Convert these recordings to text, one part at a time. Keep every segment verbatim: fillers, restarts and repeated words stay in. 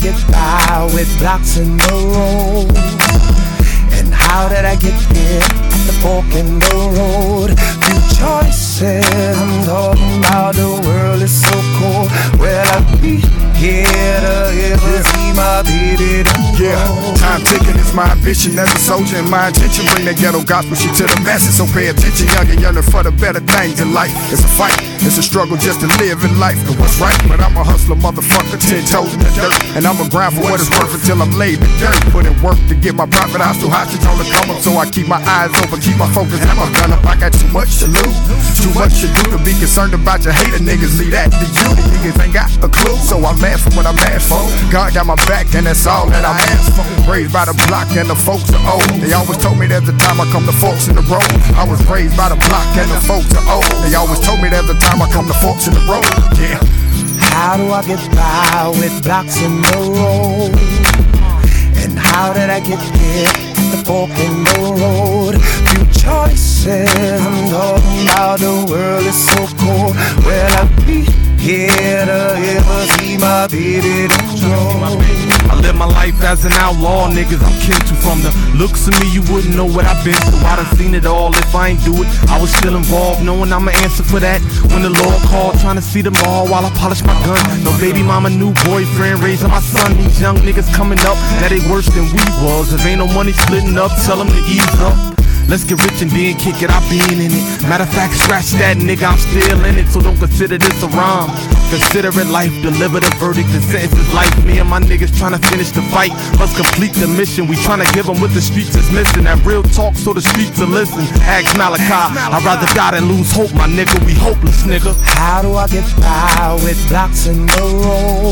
get by with blocks in the road? And how did I get here at the fork in the road? Few choices, I'm talking about the world is so cold. Well, I'll be here to ever see my baby. Yeah, time ticking is my ambition as a soldier, and my intention bring that ghetto gospel shit to the masses. So pay attention, young and yearning for the better things in life. It's a fight, it's a struggle just to live in life and what's right. But I'm a hustler, motherfucker, ten toes in the dirt, and I'ma grind for what it's worth until I'm laid in dirt. Put in work to get my profit. I still hostage on the come up, so I keep my eyes open, keep my focus and my gun up. I got too much to lose, too much to do to be concerned about your hater niggas. Leave that to you, the niggas ain't got a clue. So I'm mad for what I'm mad for. God got my back, and that's all that I ask for. Raised by the block and the folks are old. They always told me there's a time I come to forks in the road. I was raised by the block and the folks are old. They always told me there's a time I come to forks in the road. Yeah. How do I get by with blocks in the road? And how did I get here at the fork in the road? Few choices, I'm talking about the world is so cold. Well, I'll be here to ever see my baby grow. I live my life as an outlaw, niggas I'm kin to. From the looks of me, you wouldn't know what I've been through. I done seen it all, if I ain't do it, I was still involved, knowing I'ma answer for that when the Lord called, trying to see them all while I polish my gun. No baby mama, new boyfriend, raising my son. These young niggas coming up, now they worse than we was. If ain't no money splitting up, tell them to ease up. Let's get rich and then kick it, I been in it. Matter of fact, scratch that, nigga, I'm still in it. So don't consider this a rhyme, consider it life. Deliver the verdict, the sentence is life. Me and my niggas tryna finish the fight, must complete the mission. We tryna give them what the streets is missing. That real talk so the streets will listen. Ask Malachi, I'd rather die than lose hope, my nigga. We hopeless, nigga. How do I get by with blocks in the road?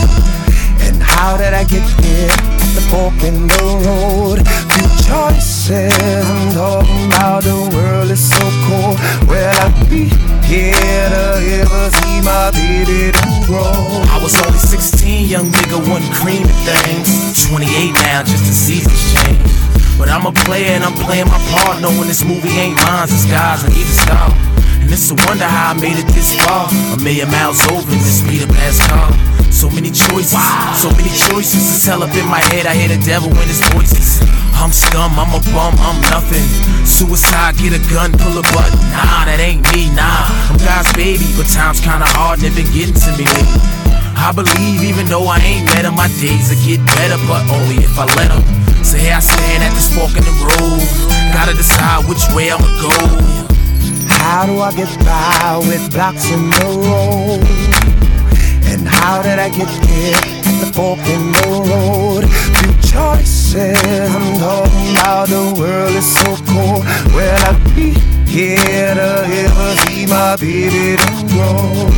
And how did I get here at the fork in the road? Few choices, I'm talking about the world is so cold. Well, I'll be here to ever see my baby grow. I was only sixteen, young nigga, wasn't creaming things. twenty-eight now, just the seasons change. But I'm a player and I'm playing my part, knowing this movie ain't mine, it's God's and either style. And it's a wonder how I made it this far. A million miles over in this speed of past car. So many choices, so many choices. It's hell up in my head, I hear the devil in his voices. I'm scum, I'm a bum, I'm nothing. Suicide, get a gun, pull a button. Nah, that ain't me, nah. I'm God's baby, but time's kinda hard and they been getting to me lately. I believe even though I ain't met him, my days will get better, but only if I let him. So here I stand at this fork in the road, gotta decide which way I'ma go. How do I get by with blocks in the road? And how did I get here at the fork in the road? Few choices, I'm talking about the world is so cold. Well, I'll be here to ever see my baby grow.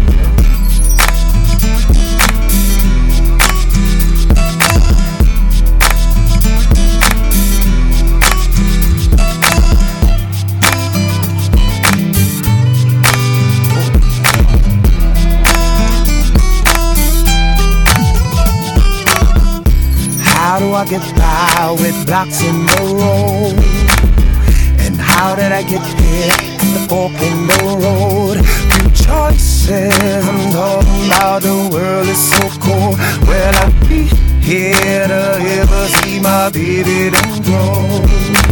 How do I get by with blocks in the road? And how did I get here at the fork in the road? Few choices, I'm talking about the world is so cold. Well, I'll be here to ever see my baby grow.